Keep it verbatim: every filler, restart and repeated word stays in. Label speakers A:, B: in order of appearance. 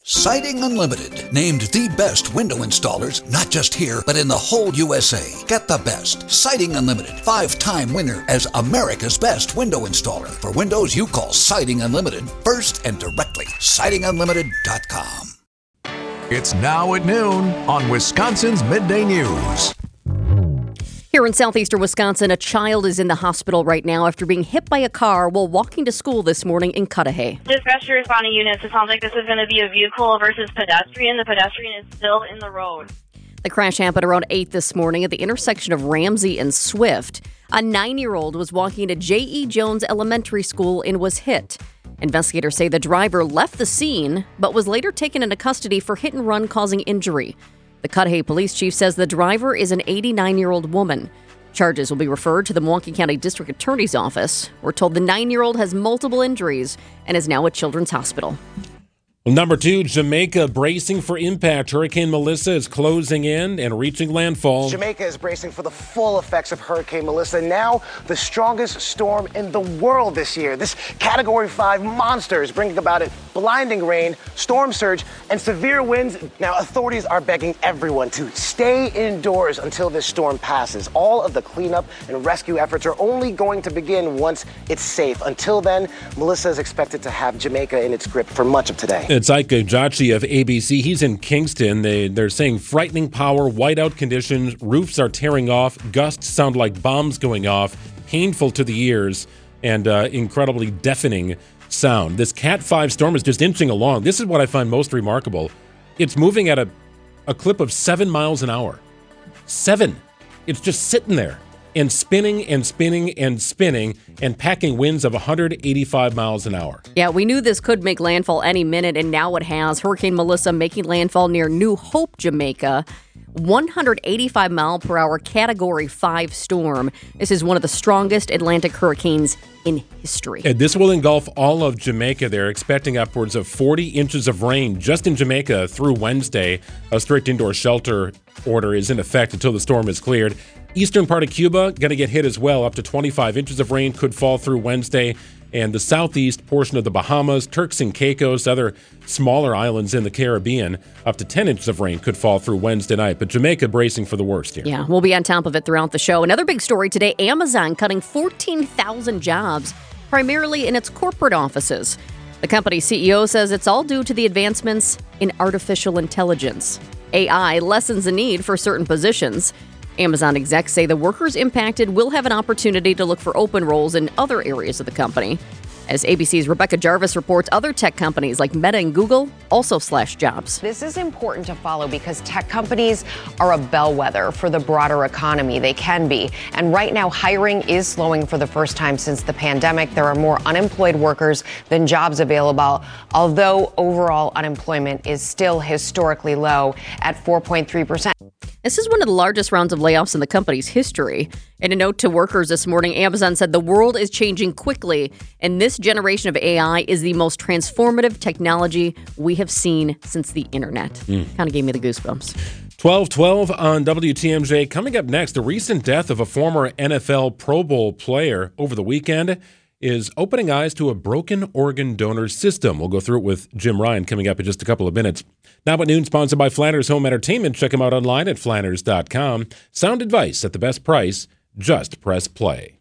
A: Siding Unlimited, named the best window installers, not just here, but in the whole U S A. Get the best. Siding Unlimited, five-time winner as America's best window installer. For windows you call Siding Unlimited first and directly. siding unlimited dot com.
B: It's now at noon on Wisconsin's Midday News.
C: Here in southeastern Wisconsin, a child is in the hospital right now after being hit by a car while walking to school this morning in Cudahy.
D: Dispatch responding units, it sounds like this is going to be a vehicle versus pedestrian. The pedestrian is still in the road.
C: The crash happened around eight this morning at the intersection of Ramsey and Swift. A nine-year-old was walking to J E. Jones Elementary School and was hit. Investigators say the driver left the scene, but was later taken into custody for hit and run causing injury. The Cudahy police chief says the driver is an eighty-nine-year-old woman. Charges will be referred to the Milwaukee County District Attorney's Office. We're told the nine-year-old has multiple injuries and is now at Children's Hospital.
E: Number two, Jamaica bracing for impact. Hurricane Melissa is closing in and reaching landfall.
F: Jamaica is bracing for the full effects of Hurricane Melissa, now the strongest storm in the world this year. This Category five monster is bringing about it blinding rain, storm surge, and severe winds. Now, authorities are begging everyone to stay indoors until this storm passes. All of the cleanup and rescue efforts are only going to begin once it's safe. Until then, Melissa is expected to have Jamaica in its grip for much of today.
E: It's Ike Jachi of A B C. He's in Kingston. They, they're saying frightening power, whiteout conditions, roofs are tearing off, gusts sound like bombs going off, painful to the ears, and uh, incredibly deafening sound. This Cat five storm is just inching along. This is what I find most remarkable. It's moving at a, a clip of seven miles an hour. Seven. It's just sitting there and spinning and spinning and spinning and packing winds of one hundred eighty-five miles an hour.
C: Yeah, we knew this could make landfall any minute, and now it has. Hurricane Melissa making landfall near New Hope, Jamaica. one hundred eighty-five mile per hour Category five storm. This is one of the strongest Atlantic hurricanes in history.
E: And this will engulf all of Jamaica. They're expecting upwards of forty inches of rain just in Jamaica through Wednesday. A strict indoor shelter order is in effect until the storm is cleared. Eastern part of Cuba going to get hit as well. Up to twenty-five inches of rain could fall through Wednesday. And the southeast portion of the Bahamas, Turks and Caicos, other smaller islands in the Caribbean, up to ten inches of rain could fall through Wednesday night. But Jamaica bracing for the worst here.
C: Yeah, we'll be on top of it throughout the show. Another big story today, Amazon cutting fourteen thousand jobs, primarily in its corporate offices. The company's C E O says it's all due to the advancements in artificial intelligence. A I lessens the need for certain positions. Amazon execs say the workers impacted will have an opportunity to look for open roles in other areas of the company. As A B C's Rebecca Jarvis reports, other tech companies like Meta and Google also slashed jobs.
G: This is important to follow because tech companies are a bellwether for the broader economy. They can be. And right now, hiring is slowing for the first time since the pandemic. There are more unemployed workers than jobs available, although overall unemployment is still historically low at four point three percent.
C: This is one of the largest rounds of layoffs in the company's history. In a note to workers this morning, Amazon said the world is changing quickly, and this generation of A I is the most transformative technology we have seen since the internet. Mm. Kind of gave me the goosebumps.
E: twelve twelve on W T M J. Coming up next, the recent death of a former N F L Pro Bowl player over the weekend is opening eyes to a broken organ donor system. We'll go through it with Jim Ryan coming up in just a couple of minutes. Now at noon, sponsored by Flanders Home Entertainment. Check them out online at flanders dot com. Sound advice at the best price. Just press play.